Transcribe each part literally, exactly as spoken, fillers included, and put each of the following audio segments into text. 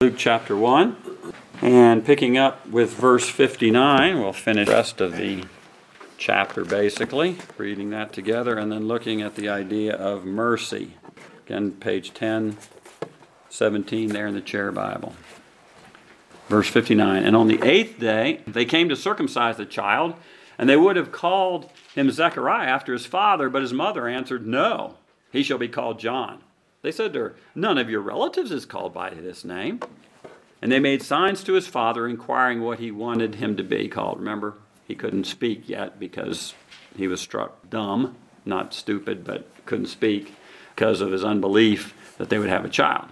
Luke chapter one, and picking up with verse fifty-nine, we'll finish the rest of the chapter basically, reading that together and then looking at the idea of mercy. Again, page ten seventeen there in the chair Bible. Verse fifty-nine, and on the eighth day they came to circumcise the child, and they would have called him Zechariah after his father, but his mother answered, "No, he shall be called John." They said to her, "None of your relatives is called by this name." And they made signs to his father, inquiring what he wanted him to be called. Remember, he couldn't speak yet because he was struck dumb, not stupid, but couldn't speak because of his unbelief that they would have a child.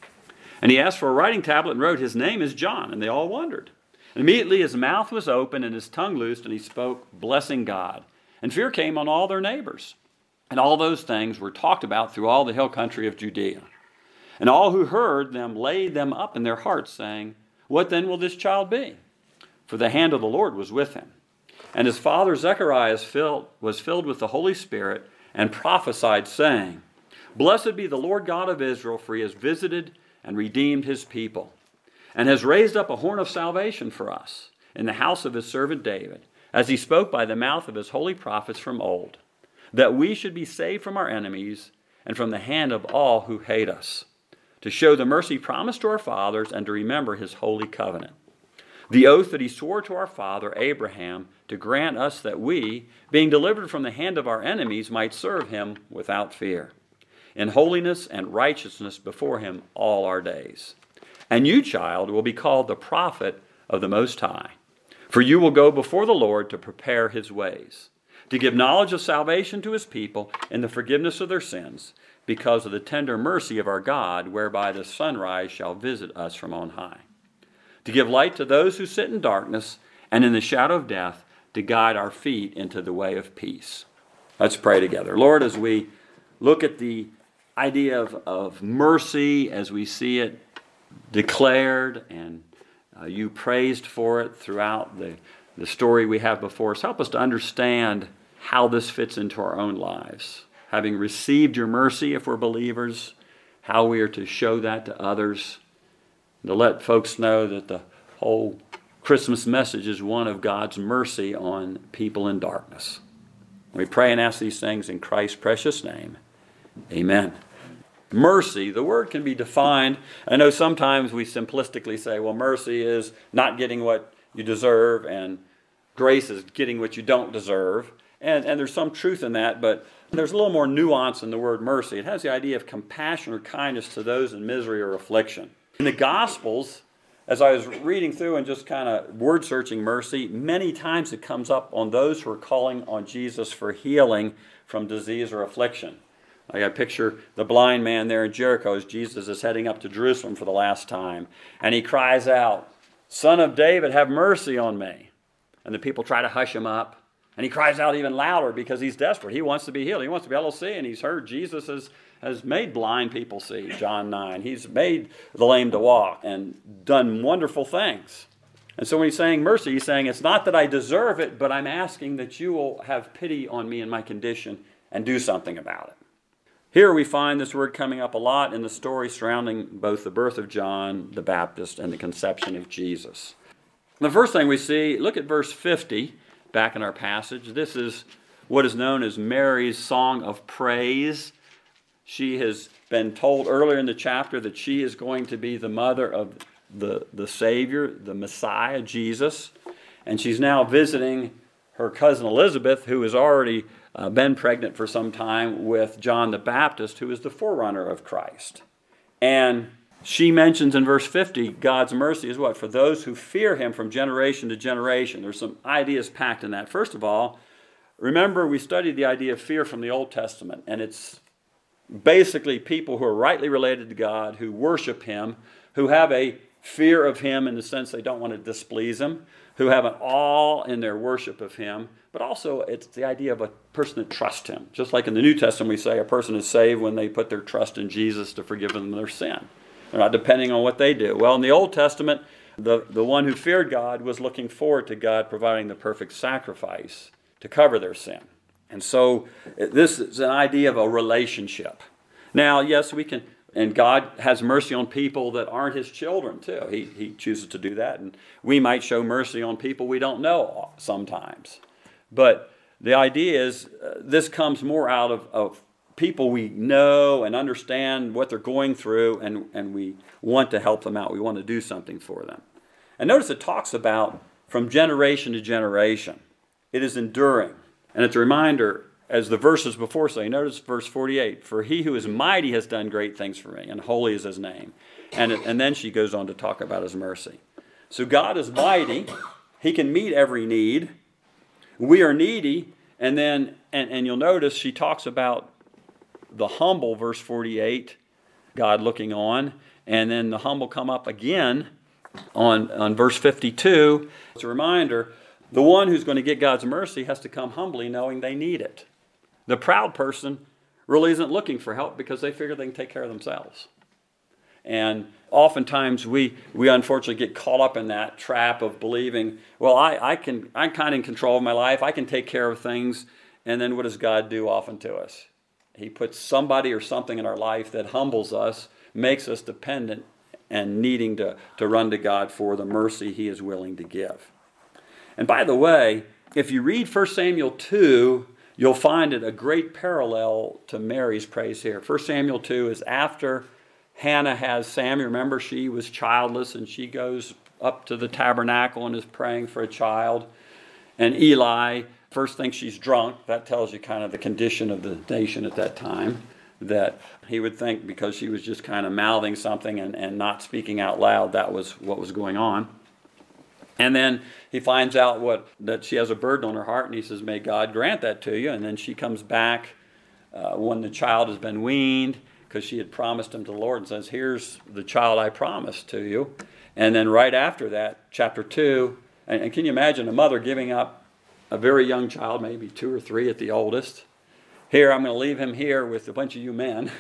And he asked for a writing tablet and wrote, "His name is John." And they all wondered. And immediately his mouth was open and his tongue loosed, and he spoke, blessing God. And fear came on all their neighbors. And all those things were talked about through all the hill country of Judea. And all who heard them laid them up in their hearts, saying, "What then will this child be?" For the hand of the Lord was with him. And his father Zechariah was filled with the Holy Spirit and prophesied, saying, "Blessed be the Lord God of Israel, for he has visited and redeemed his people, and has raised up a horn of salvation for us in the house of his servant David, as he spoke by the mouth of his holy prophets from old, that we should be saved from our enemies and from the hand of all who hate us, to show the mercy promised to our fathers and to remember his holy covenant, the oath that he swore to our father Abraham to grant us that we, being delivered from the hand of our enemies, might serve him without fear, in holiness and righteousness before him all our days. And you, child, will be called the prophet of the Most High, for you will go before the Lord to prepare his ways, to give knowledge of salvation to his people and the forgiveness of their sins, because of the tender mercy of our God, whereby the sunrise shall visit us from on high, to give light to those who sit in darkness and in the shadow of death, to guide our feet into the way of peace." Let's pray together. Lord, as we look at the idea of, of mercy, as we see it declared, and uh, you praised for it throughout the, the story we have before us, help us to understand how this fits into our own lives. Having received your mercy, if we're believers, how we are to show that to others, to let folks know that the whole Christmas message is one of God's mercy on people in darkness. We pray and ask these things in Christ's precious name. Amen. Mercy, the word can be defined. I know sometimes we simplistically say, well, mercy is not getting what you deserve, and grace is getting what you don't deserve. And, and there's some truth in that, but there's a little more nuance in the word mercy. It has the idea of compassion or kindness to those in misery or affliction. In the Gospels, as I was reading through and just kind of word searching mercy, many times it comes up on those who are calling on Jesus for healing from disease or affliction. Like I picture the blind man there in Jericho as Jesus is heading up to Jerusalem for the last time. And he cries out, "Son of David, have mercy on me." And the people try to hush him up. And he cries out even louder because he's desperate. He wants to be healed. He wants to be able to see. And he's heard Jesus has, has made blind people see, John nine. He's made the lame to walk and done wonderful things. And so when he's saying mercy, he's saying, it's not that I deserve it, but I'm asking that you will have pity on me and my condition and do something about it. Here we find this word coming up a lot in the story surrounding both the birth of John the Baptist and the conception of Jesus. The first thing we see, look at verse fifty. Back in our passage, this is what is known as Mary's song of praise. She has been told earlier in the chapter that she is going to be the mother of the, the Savior, the Messiah, Jesus. And she's now visiting her cousin Elizabeth, who has already uh, been pregnant for some time with John the Baptist, who is the forerunner of Christ. And she mentions in verse fifty, God's mercy is what? For those who fear him from generation to generation. There's some ideas packed in that. First of all, remember we studied the idea of fear from the Old Testament, and it's basically people who are rightly related to God, who worship him, who have a fear of him in the sense they don't want to displease him, who have an awe in their worship of him, but also it's the idea of a person that trusts him. Just like in the New Testament we say a person is saved when they put their trust in Jesus to forgive them their sin. They're not depending on what they do. Well, in the Old Testament, the, the one who feared God was looking forward to God providing the perfect sacrifice to cover their sin. And so this is an idea of a relationship. Now, yes, we can And God has mercy on people that aren't his children too. He, he chooses to do that. And we might show mercy on people we don't know sometimes. But the idea is uh, this comes more out of, of people we know and understand what they're going through, and, and we want to help them out. We want to do something for them. And notice it talks about from generation to generation. It is enduring. And it's a reminder, as the verses before say, notice verse forty-eight, for he who is mighty has done great things for me, and holy is his name. And, it, and then she goes on to talk about his mercy. So God is mighty. He can meet every need. We are needy. And then, and, and you'll notice she talks about the humble, verse forty-eight, God looking on. And then the humble come up again on, on verse fifty-two. It's a reminder, the one who's going to get God's mercy has to come humbly knowing they need it. The proud person really isn't looking for help because they figure they can take care of themselves. And oftentimes we we unfortunately get caught up in that trap of believing, well, I, I can, I'm kind of in control of my life. I can take care of things. And then what does God do often to us? He puts somebody or something in our life that humbles us, makes us dependent and needing to, to run to God for the mercy he is willing to give. And by the way, if you read First Samuel two, you'll find it a great parallel to Mary's praise here. First Samuel two is after Hannah has Samuel. Remember, she was childless, and she goes up to the tabernacle and is praying for a child. And Eli first thinks she's drunk. That tells you kind of the condition of the nation at that time, that he would think because she was just kind of mouthing something and, and not speaking out loud, that was what was going on. And then he finds out what that she has a burden on her heart, and he says, may God grant that to you. And then she comes back uh, when the child has been weaned, because she had promised him to the Lord, and says, here's the child I promised to you. And then right after that, chapter two, and, and can you imagine a mother giving up a very young child, maybe two or three at the oldest? Here, I'm going to leave him here with a bunch of you men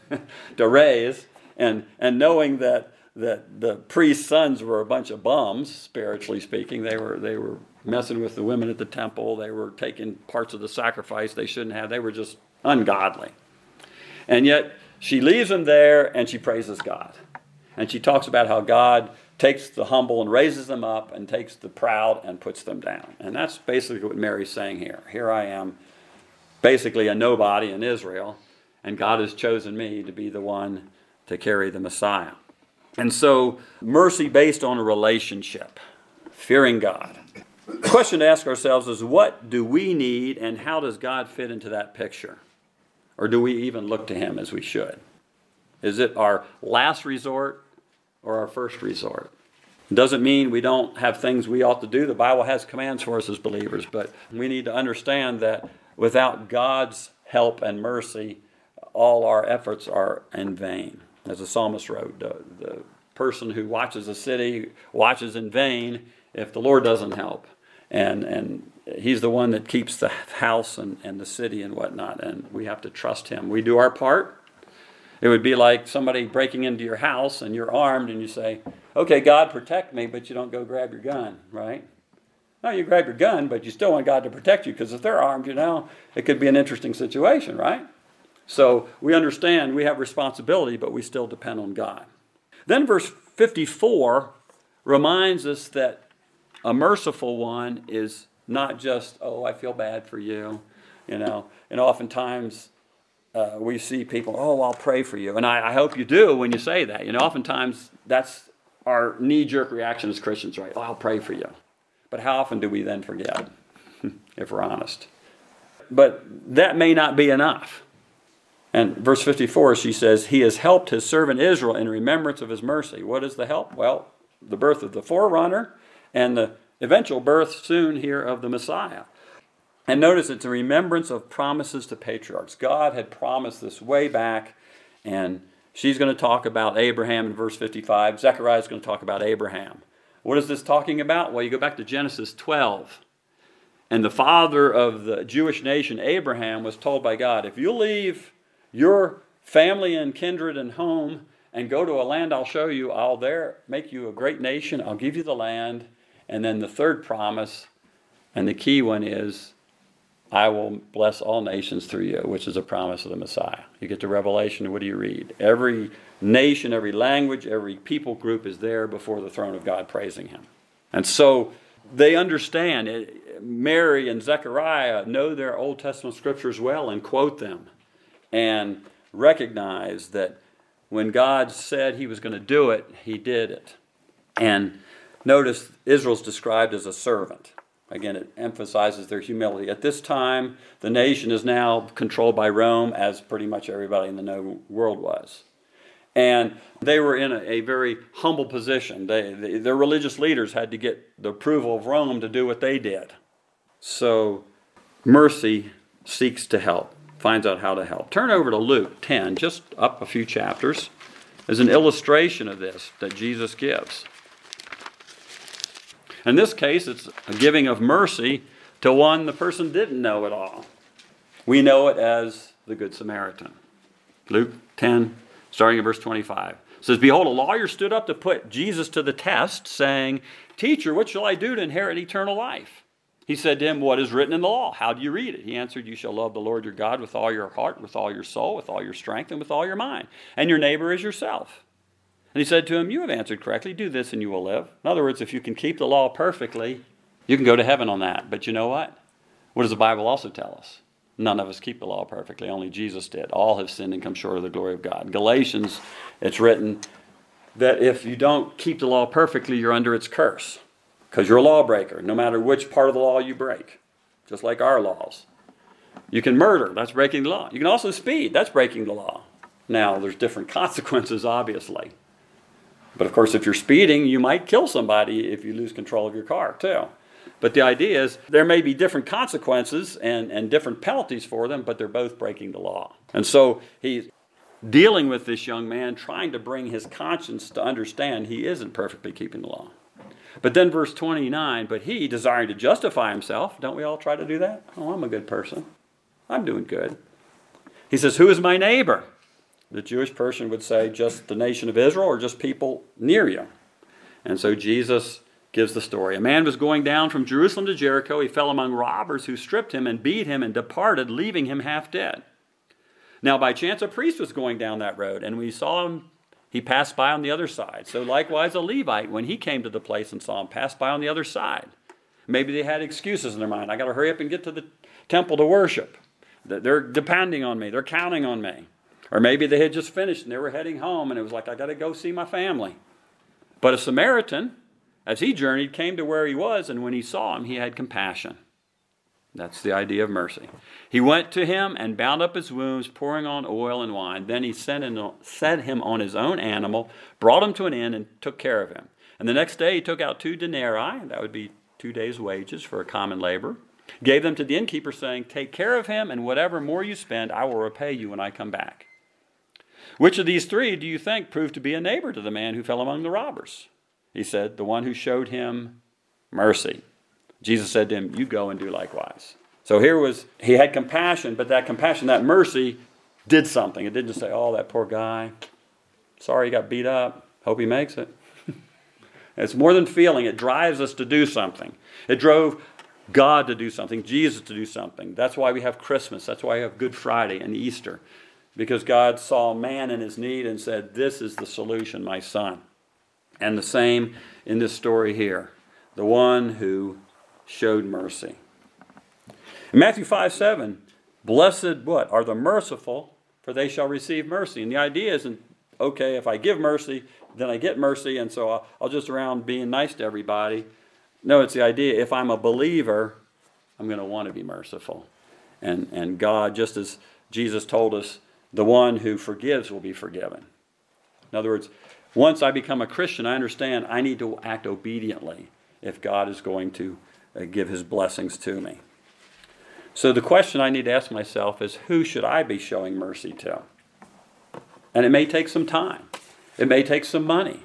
to raise, and, and knowing that that the priest's sons were a bunch of bums, spiritually speaking. They were they were messing with the women at the temple. They were taking parts of the sacrifice they shouldn't have. They were just ungodly. And yet she leaves them there and she praises God. And she talks about how God takes the humble and raises them up and takes the proud and puts them down. And that's basically what Mary's saying here. Here I am, basically a nobody in Israel, and God has chosen me to be the one to carry the Messiah. And so, mercy based on a relationship, fearing God. The question to ask ourselves is, what do we need, and how does God fit into that picture? Or do we even look to him as we should? Is it our last resort or our first resort? It doesn't mean we don't have things we ought to do. The Bible has commands for us as believers, but we need to understand that without God's help and mercy, all our efforts are in vain. As the psalmist wrote, the, the person who watches a city watches in vain if the Lord doesn't help. And and he's the one that keeps the house and, and the city and whatnot, and we have to trust him. We do our part. It would be like somebody breaking into your house and you're armed and you say, okay, God, protect me, but you don't go grab your gun, right? No, you grab your gun, but you still want God to protect you, because if they're armed, you know, it could be an interesting situation, right? So we understand we have responsibility, but we still depend on God. Then verse fifty-four reminds us that a merciful one is not just, oh, I feel bad for you, you know. And oftentimes uh, we see people, oh, I'll pray for you. And I, I hope you do when you say that. You know, oftentimes that's our knee-jerk reaction as Christians, right? Oh, I'll pray for you. But how often do we then forget, if we're honest? But that may not be enough. And verse fifty-four, she says, he has helped his servant Israel in remembrance of his mercy. What is the help? Well, the birth of the forerunner and the eventual birth soon here of the Messiah. And notice it's a remembrance of promises to patriarchs. God had promised this way back, and she's going to talk about Abraham in verse fifty-five. Zechariah is going to talk about Abraham. What is this talking about? Well, you go back to Genesis twelve. And the father of the Jewish nation, Abraham, was told by God, if you leave your family and kindred and home and go to a land I'll show you, I'll there make you a great nation, I'll give you the land. And then the third promise, and the key one is, I will bless all nations through you, which is a promise of the Messiah. You get to Revelation, what do you read? Every nation, every language, every people group is there before the throne of God praising him. And so they understand it. Mary and Zechariah know their Old Testament scriptures well and quote them and recognize that when God said he was going to do it, he did it. And notice Israel's described as a servant. Again, it emphasizes their humility. At this time, the nation is now controlled by Rome, as pretty much everybody in the known world was. And they were in a, a very humble position. They, they, their religious leaders had to get the approval of Rome to do what they did. So mercy seeks to help, finds out how to help. Turn over to Luke ten, just up a few chapters, as an illustration of this that Jesus gives. In this case, it's a giving of mercy to one the person didn't know at all. We know it as the Good Samaritan. Luke ten, starting at verse twenty-five. It says, "Behold, a lawyer stood up to put Jesus to the test, saying, 'Teacher, what shall I do to inherit eternal life?' He said to him, 'What is written in the law? How do you read it?' He answered, 'You shall love the Lord your God with all your heart, with all your soul, with all your strength, and with all your mind, and your neighbor as yourself.' And he said to him, 'You have answered correctly. Do this and you will live.'" In other words, if you can keep the law perfectly, you can go to heaven on that. But you know what? What does the Bible also tell us? None of us keep the law perfectly. Only Jesus did. All have sinned and come short of the glory of God. Galatians, it's written that if you don't keep the law perfectly, you're under its curse. Because you're a lawbreaker, no matter which part of the law you break. Just like our laws. You can murder. That's breaking the law. You can also speed. That's breaking the law. Now, there's different consequences, obviously. But of course, if you're speeding, you might kill somebody if you lose control of your car, too. But the idea is there may be different consequences and, and different penalties for them, but they're both breaking the law. And so he's dealing with this young man, trying to bring his conscience to understand he isn't perfectly keeping the law. But then verse twenty-nine, "But he, desiring to justify himself," don't we all try to do that? "Oh, I'm a good person. I'm doing good." He says, "Who is my neighbor?" The Jewish person would say just the nation of Israel or just people near you. And so Jesus gives the story. "A man was going down from Jerusalem to Jericho. He fell among robbers who stripped him and beat him and departed, leaving him half dead. Now by chance a priest was going down that road, and when he saw him, he passed by on the other side. So likewise a Levite, when he came to the place and saw him, passed by on the other side." Maybe they had excuses in their mind. I got to hurry up and get to the temple to worship. They're depending on me. They're counting on me. Or maybe they had just finished and they were heading home and it was like, I got to go see my family. But a Samaritan, as he journeyed, came to where he was, and when he saw him, he had compassion. That's the idea of mercy. He went to him and bound up his wounds, pouring on oil and wine. Then he set him on his own animal, brought him to an inn, and took care of him. And the next day he took out two denarii, that would be two days' wages for a common labor, gave them to the innkeeper, saying, "Take care of him, and whatever more you spend, I will repay you when I come back." Which of these three do you think proved to be a neighbor to the man who fell among the robbers? He said, "The one who showed him mercy." Jesus said to him, "You go and do likewise." So here was, he had compassion, but that compassion, that mercy, did something. It didn't just say, "Oh, that poor guy. Sorry he got beat up. Hope he makes it." It's more than feeling. It drives us to do something. It drove God to do something, Jesus to do something. That's why we have Christmas. That's why we have Good Friday and Easter. Because God saw man in his need and said, "This is the solution, my son." And the same in this story here. The one who showed mercy. In Matthew five seven, "Blessed what? Are the merciful, for they shall receive mercy." And the idea isn't, okay, if I give mercy, then I get mercy, and so I'll, I'll just around being nice to everybody. No, it's the idea, if I'm a believer, I'm going to want to be merciful. And, and God, just as Jesus told us, the one who forgives will be forgiven. In other words, once I become a Christian, I understand I need to act obediently if God is going to uh, give his blessings to me. So the question I need to ask myself is, who should I be showing mercy to? And it may take some time. It may take some money.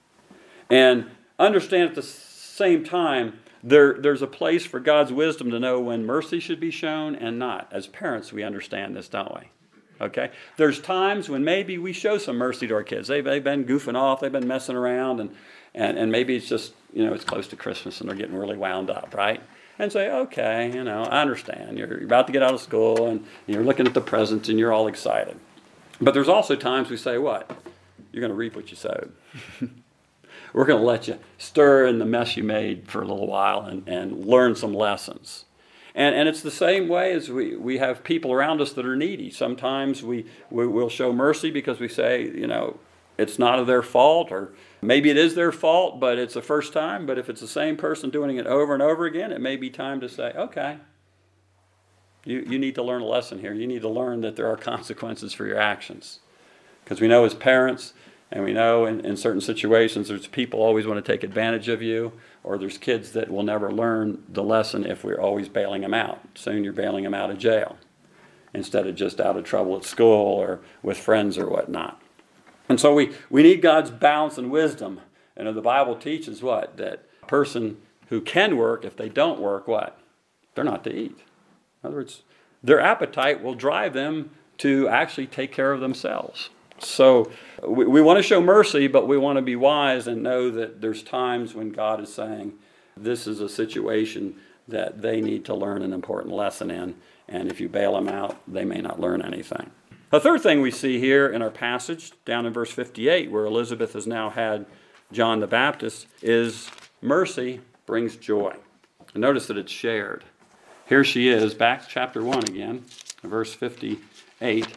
And understand at the same time, there, there's a place for God's wisdom to know when mercy should be shown and not. As parents, we understand this, don't we? Okay? There's times when maybe we show some mercy to our kids. They've, they've been goofing off, they've been messing around, and, and, and maybe it's just, you know, it's close to Christmas and they're getting really wound up, right? and say, okay, you know, I understand. You're about to get out of school and you're looking at the presents and you're all excited. But there's also times we say, what? You're going to reap what you sowed. We're going to let you stir in the mess you made for a little while and, and learn some lessons. And, and it's the same way as we, we have people around us that are needy. Sometimes we, we will show mercy because we say, you know, it's not of their fault, or maybe it is their fault, but it's the first time. But if it's the same person doing it over and over again, it may be time to say, okay, you, you need to learn a lesson here. You need to learn that there are consequences for your actions. Because we know as parents, and we know in, in certain situations, there's people always want to take advantage of you, or there's kids that will never learn the lesson if we're always bailing them out. Soon you're bailing them out of jail instead of just out of trouble at school or with friends or whatnot. And so we, we need God's balance and wisdom. And the Bible teaches what? That a person who can work, if they don't work, what? They're not to eat. In other words, their appetite will drive them to actually take care of themselves. So we, we want to show mercy, but we want to be wise and know that there's times when God is saying, this is a situation that they need to learn an important lesson in. And if you bail them out, they may not learn anything. A third thing we see here in our passage, down in verse fifty-eight, where Elizabeth has now had John the Baptist, is mercy brings joy. And notice that it's shared. Here she is, back to chapter one again, verse fifty-eight.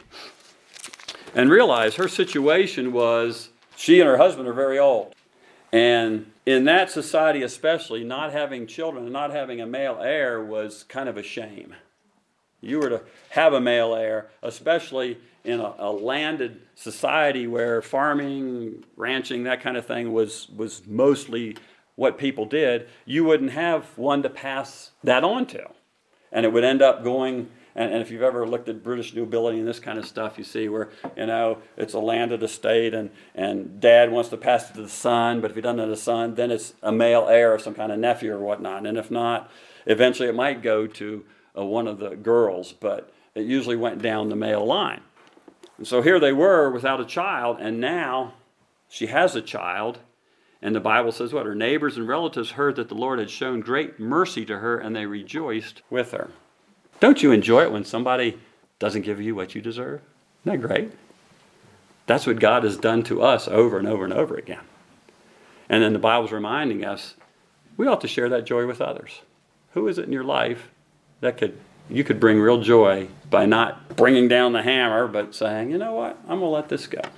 And realize her situation was, she and her husband are very old. And in that society especially, not having children and not having a male heir was kind of a shame. You were to have a male heir, especially in a, a landed society where farming, ranching, that kind of thing was, was mostly what people did, you wouldn't have one to pass that on to. And it would end up going, and, and if you've ever looked at British nobility and this kind of stuff, you see where, you know, it's a landed estate and, and dad wants to pass it to the son, but if he doesn't have a son, then it's a male heir of some kind of nephew or whatnot. And if not, eventually it might go to uh, one of the girls, but it usually went down the male line. And so here they were without a child, and now she has a child. And the Bible says what? Her neighbors and relatives heard that the Lord had shown great mercy to her, and they rejoiced with her. Don't you enjoy it when somebody doesn't give you what you deserve? Isn't that great? That's what God has done to us over and over and over again. And then the Bible's reminding us, we ought to share that joy with others. Who is it in your life that could you could bring real joy by not bringing down the hammer, but saying, you know what, I'm going to let this go.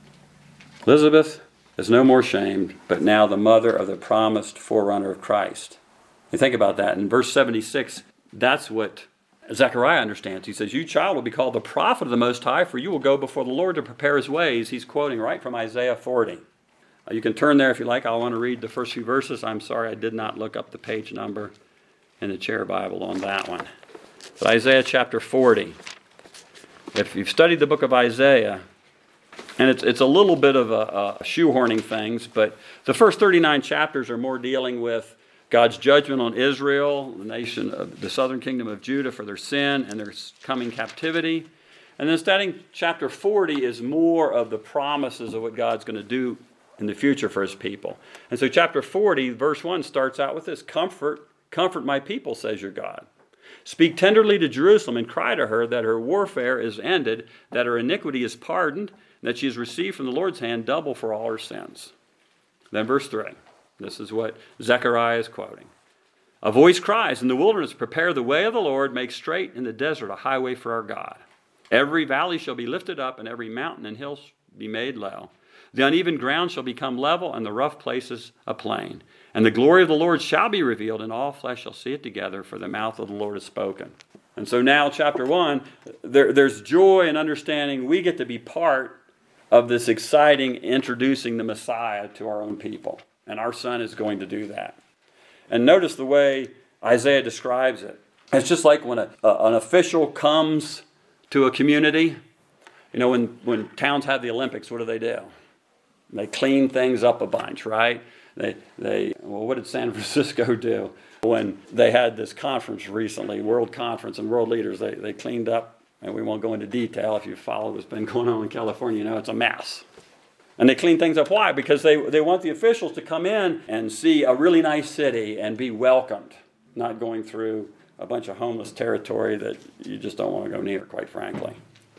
Elizabeth is no more shamed, but now the mother of the promised forerunner of Christ. You think about that. In verse seventy-six, that's what Zechariah understands. He says, you child will be called the prophet of the Most High, for you will go before the Lord to prepare his ways. He's quoting right from Isaiah forty. Uh, you can turn there if you like. I want to read the first few verses. I'm sorry I did not look up the page number in the chair Bible on that one. But Isaiah chapter forty. If you've studied the book of Isaiah, and it's it's a little bit of a, a shoehorning things, but the first thirty-nine chapters are more dealing with God's judgment on Israel, the nation of the southern kingdom of Judah, for their sin and their coming captivity. And then starting chapter forty is more of the promises of what God's going to do in the future for his people. And so chapter forty, verse one starts out with this, Comfort, comfort my people, says your God. Speak tenderly to Jerusalem and cry to her that her warfare is ended, that her iniquity is pardoned, and that she has received from the Lord's hand double for all her sins. Then verse three. This is what Zechariah is quoting. A voice cries in the wilderness, prepare the way of the Lord, make straight in the desert a highway for our God. Every valley shall be lifted up, and every mountain and hill be made low. The uneven ground shall become level, and the rough places a plain. And the glory of the Lord shall be revealed, and all flesh shall see it together, for the mouth of the Lord has spoken. And so now, chapter one, there, there's joy and understanding. We get to be part of this exciting introducing the Messiah to our own people. And our son is going to do that. And notice the way Isaiah describes it. It's just like when a, a, an official comes to a community. You know, when, when towns have the Olympics, what do they do? They clean things up a bunch, right? They, they well, what did San Francisco do when they had this conference recently, World Conference and World Leaders? They, they cleaned up, and we won't go into detail. If you follow what's been going on in California, you know it's a mess. And they clean things up. Why? Because they, they want the officials to come in and see a really nice city and be welcomed. not going through a bunch of homeless territory that you just don't want to go near, quite frankly.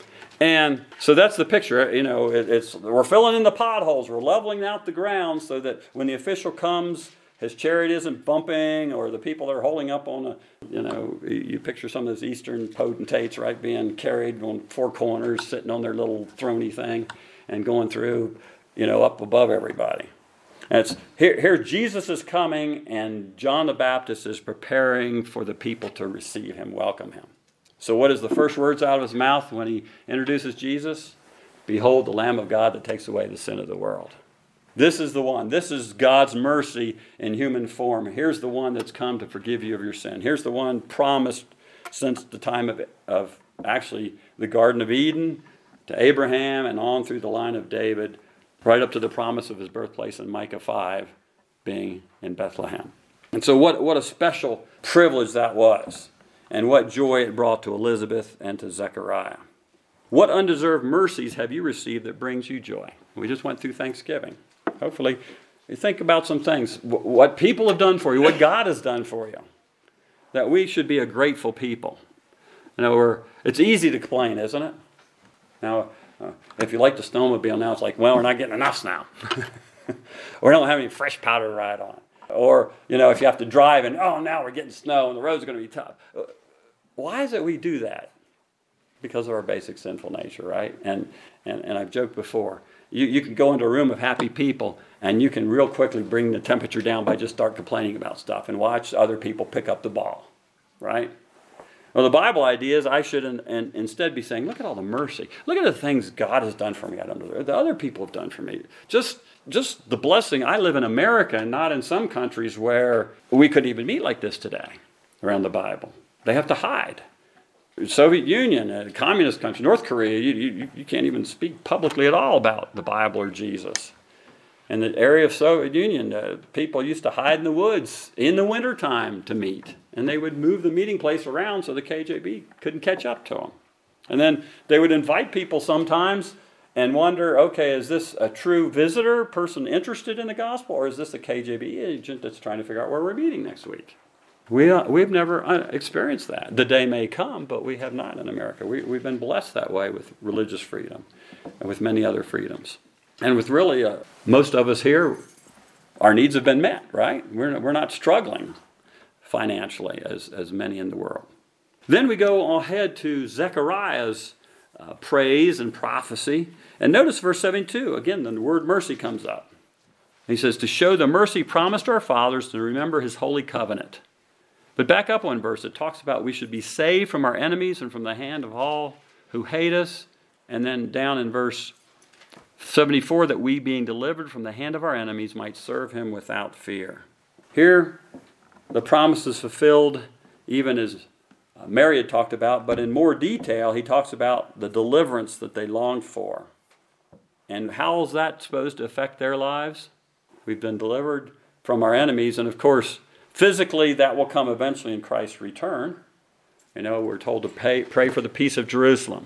And so that's the picture. You know, it, it's we're filling in the potholes. We're leveling out the ground so that when the official comes, his chariot isn't bumping, or the people that are holding up on a, you know, you picture some of those Eastern potentates, right, being carried on four corners, sitting on their little throny thing and going through, you know, up above everybody. And it's here, here Jesus is coming, and John the Baptist is preparing for the people to receive him, welcome him. So what is the first words out of his mouth when he introduces Jesus? Behold, the Lamb of God that takes away the sin of the world. This is the one. This is God's mercy in human form. Here's the one that's come to forgive you of your sin. Here's the one promised since the time of, of actually the Garden of Eden to Abraham and on through the line of David, right up to the promise of his birthplace in Micah five being in Bethlehem. And so what, what a special privilege that was. And what joy it brought to Elizabeth and to Zechariah. What undeserved mercies have you received that brings you joy? We just went through Thanksgiving. Hopefully, you think about some things. What people have done for you, what God has done for you. That we should be a grateful people. You know, we're, it's easy to complain, isn't it? Now, uh, if you like the snowmobile now, it's like, well, we're not getting enough snow. Or we don't have any fresh powder to ride on. Or, you know, if you have to drive and, oh, now we're getting snow and the road's going to be tough. Why is it we do that? Because of our basic sinful nature, right? And and, and I've joked before, you, you can go into a room of happy people and you can real quickly bring the temperature down by just start complaining about stuff and watch other people pick up the ball, right? Well, the Bible idea is I should in, in, instead be saying, look at all the mercy. Look at the things God has done for me. I don't know, the other people have done for me. Just just the blessing. I live in America and not in some countries where we couldn't even meet like this today around the Bible. They have to hide. Soviet Union, a communist country, North Korea, you, you, you can't even speak publicly at all about the Bible or Jesus. In the area of Soviet Union, uh, people used to hide in the woods in the wintertime to meet. And they would move the meeting place around so the K G B couldn't catch up to them. And then they would invite people sometimes and wonder, okay, is this a true visitor, person interested in the gospel, or is this a K G B agent that's trying to figure out where we're meeting next week? We, uh, we've never uh, experienced that. The day may come, but we have not in America. We, we've been blessed that way with religious freedom and with many other freedoms. And with really, uh, most of us here, our needs have been met, right? We're, we're not struggling financially as, as many in the world. Then we go ahead to Zechariah's uh, praise and prophecy. And notice verse seventy-two. Again, the word mercy comes up. He says, to show the mercy promised to our fathers, to remember his holy covenant. But back up one verse. It talks about we should be saved from our enemies and from the hand of all who hate us. And then down in verse seventy-four, that we being delivered from the hand of our enemies might serve him without fear. Here, the promise is fulfilled even as Mary had talked about, but in more detail, he talks about the deliverance that they longed for. And how is that supposed to affect their lives? We've been delivered from our enemies, and of course, physically that will come eventually in Christ's return. You know, we're told to pay, pray for the peace of Jerusalem.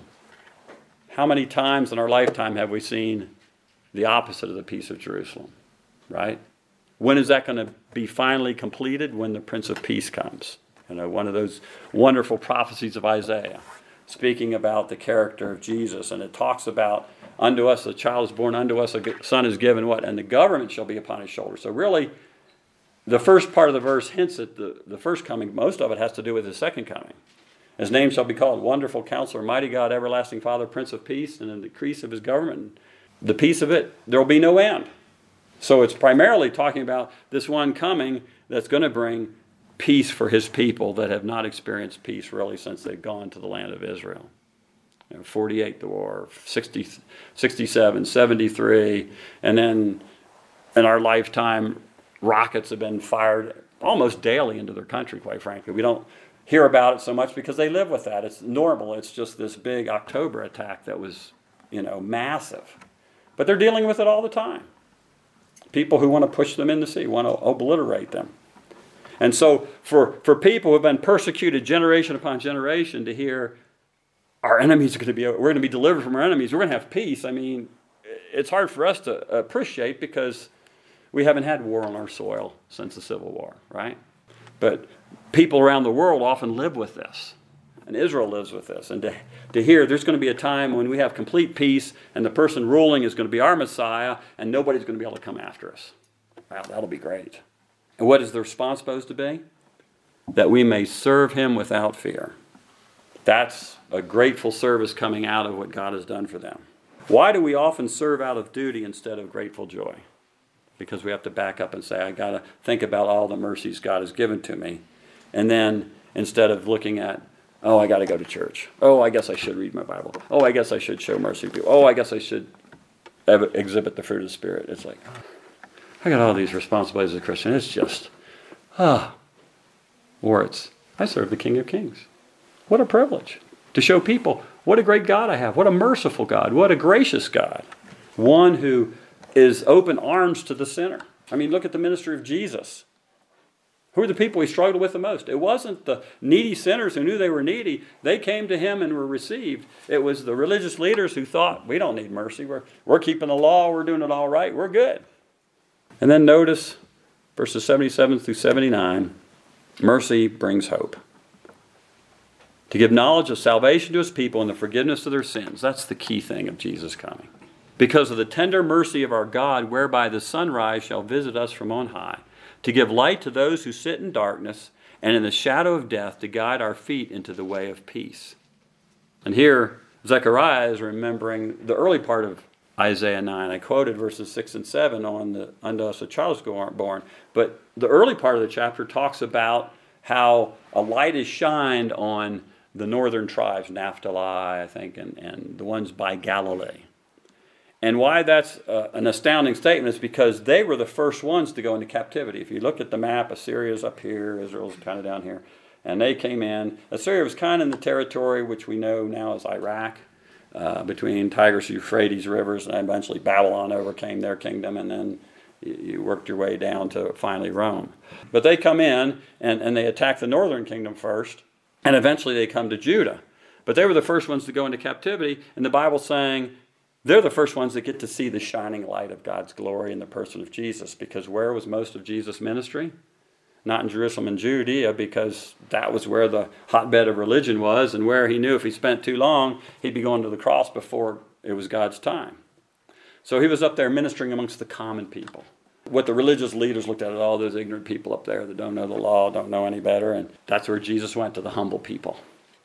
How many times in our lifetime have we seen the opposite of the peace of Jerusalem, right? When is that going to be finally completed? When the Prince of Peace comes. You know, one of those wonderful prophecies of Isaiah, speaking about the character of Jesus. And it talks about, unto us a child is born, unto us a son is given, what? And the government shall be upon his shoulder. So really, the first part of the verse hints at the, the first coming. Most of it has to do with his second coming. His name shall be called Wonderful Counselor, Mighty God, Everlasting Father, Prince of Peace, and in the increase of his government, the peace of it, there will be no end. So it's primarily talking about this one coming that's going to bring peace for his people that have not experienced peace really since they've gone to the land of Israel. You know, forty-eight the war, sixty, sixty-seven, seventy-three, and then in our lifetime, rockets have been fired almost daily into their country, quite frankly. We don't hear about it so much because they live with that. It's normal. It's just this big October attack that was, you know, massive. But they're dealing with it all the time. People who want to push them in the sea, want to obliterate them. And so for, for people who have been persecuted generation upon generation to hear our enemies are going to be, we're going to be delivered from our enemies, we're going to have peace. I mean, it's hard for us to appreciate because we haven't had war on our soil since the Civil War, right? But people around the world often live with this. And Israel lives with this. And to, to hear there's going to be a time when we have complete peace and the person ruling is going to be our Messiah and nobody's going to be able to come after us. Wow, that'll be great. And what is the response supposed to be? That we may serve him without fear. That's a grateful service coming out of what God has done for them. Why do we often serve out of duty instead of grateful joy? Because we have to back up and say, I got to think about all the mercies God has given to me. And then instead of looking at, oh, I got to go to church. Oh, I guess I should read my Bible. Oh, I guess I should show mercy to people. Oh, I guess I should ev- exhibit the fruit of the Spirit. It's like, oh, I got all these responsibilities as a Christian. It's just, ah. Or it's, I serve the King of Kings. What a privilege to show people what a great God I have. What a merciful God. What a gracious God. One who is open arms to the sinner. I mean, look at the ministry of Jesus. Who are the people he struggled with the most? It wasn't the needy sinners who knew they were needy. They came to him and were received. It was the religious leaders who thought, we don't need mercy. We're, we're keeping the law. We're doing it all right. We're good. And then notice verses seventy-seven through seventy-nine. Mercy brings hope. To give knowledge of salvation to his people and the forgiveness of their sins. That's the key thing of Jesus coming. Because of the tender mercy of our God, whereby the sunrise shall visit us from on high, to give light to those who sit in darkness, and in the shadow of death to guide our feet into the way of peace. And here, Zechariah is remembering the early part of Isaiah nine. I quoted verses six and seven on the unto us a child is born. But the early part of the chapter talks about how a light is shined on the northern tribes, Naphtali, I think, and, and the ones by Galilee. And why that's uh, an astounding statement is because they were the first ones to go into captivity. If you look at the map, Assyria's up here, Israel's kind of down here. And they came in. Assyria was kind of in the territory which we know now as Iraq, uh, between Tigris and Euphrates rivers, and eventually Babylon overcame their kingdom, and then you, you worked your way down to finally Rome. But they come in, and, and they attack the northern kingdom first, and eventually they come to Judah. But they were the first ones to go into captivity, and the Bible's saying they're the first ones that get to see the shining light of God's glory in the person of Jesus. Because where was most of Jesus' ministry? Not in Jerusalem and Judea, because that was where the hotbed of religion was, and where he knew if he spent too long, he'd be going to the cross before it was God's time. So he was up there ministering amongst the common people. What the religious leaders looked at, all those ignorant people up there that don't know the law, don't know any better, and that's where Jesus went, to the humble people.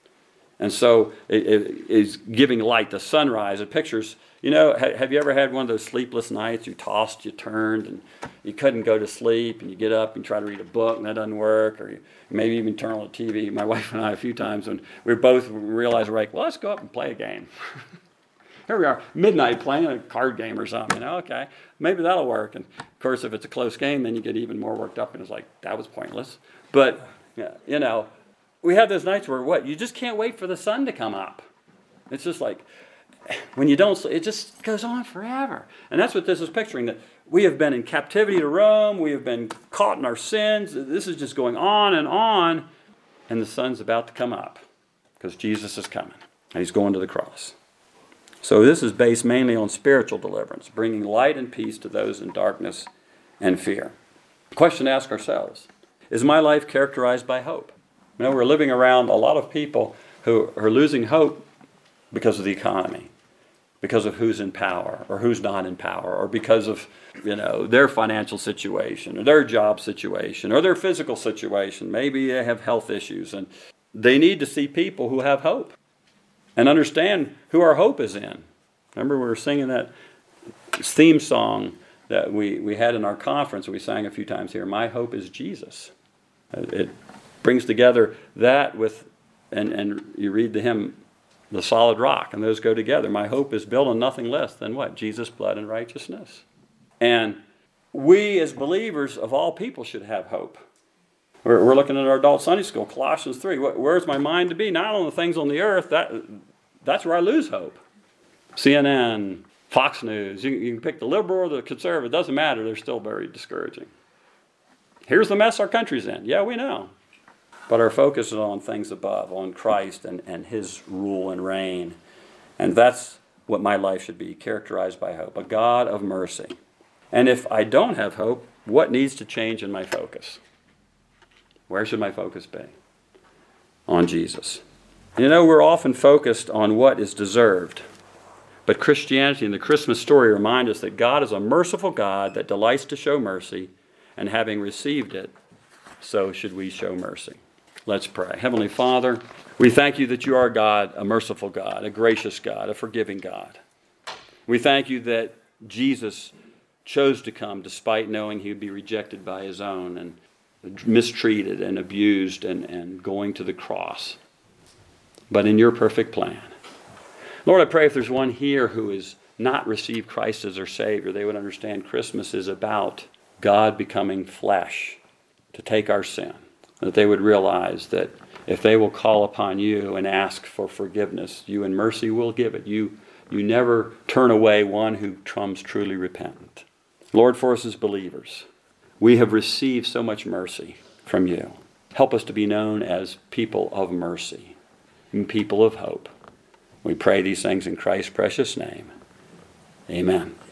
And so it, it is giving light, the sunrise. It pictures, you know, have you ever had one of those sleepless nights? You tossed, you turned, and you couldn't go to sleep, and you get up and try to read a book, and that doesn't work, or you maybe even turn on the T V. My wife and I, a few times, when we both realized, we're like, well, let's go up and play a game. Here we are, midnight, playing a card game or something. You know, okay, maybe that'll work. And of course, if it's a close game, then you get even more worked up, and it's like, that was pointless. But, you know, we have those nights where what? You just can't wait for the sun to come up. It's just like, when you don't, it just goes on forever. And that's what this is picturing, that we have been in captivity to Rome. We have been caught in our sins. This is just going on and on. And the sun's about to come up because Jesus is coming. And he's going to the cross. So this is based mainly on spiritual deliverance, bringing light and peace to those in darkness and fear. Question to ask ourselves, is my life characterized by hope? You know, we're living around a lot of people who are losing hope because of the economy, because of who's in power or who's not in power, or because of, you know, their financial situation or their job situation or their physical situation. Maybe they have health issues, and they need to see people who have hope and understand who our hope is in. Remember, we were singing that theme song that we, we had in our conference. We sang a few times here, My Hope is Jesus. It brings together that with, and, and you read the hymn, The Solid Rock, and those go together. My hope is built on nothing less than what? Jesus' blood and righteousness. And we as believers of all people should have hope. We're, we're looking at our adult Sunday school, Colossians three. Where's my mind to be? Not on the things on the earth. That That's where I lose hope. C N N, Fox News, you, you can pick the liberal or the conservative. It doesn't matter. They're still very discouraging. Here's the mess our country's in. Yeah, we know. But our focus is on things above, on Christ and, and his rule and reign. And that's what my life should be, characterized by hope, a God of mercy. And if I don't have hope, what needs to change in my focus? Where should my focus be? On Jesus. You know, we're often focused on what is deserved. But Christianity and the Christmas story remind us that God is a merciful God that delights to show mercy, and having received it, so should we show mercy. Let's pray. Heavenly Father, we thank you that you are God, a merciful God, a gracious God, a forgiving God. We thank you that Jesus chose to come despite knowing he would be rejected by his own and mistreated and abused and, and going to the cross. But in your perfect plan. Lord, I pray if there's one here who has not received Christ as their Savior, they would understand Christmas is about God becoming flesh to take our sin. That they would realize that if they will call upon you and ask for forgiveness, you in mercy will give it. You, you never turn away one who comes truly repentant. Lord, for us as believers, we have received so much mercy from you. Help us to be known as people of mercy and people of hope. We pray these things in Christ's precious name. Amen.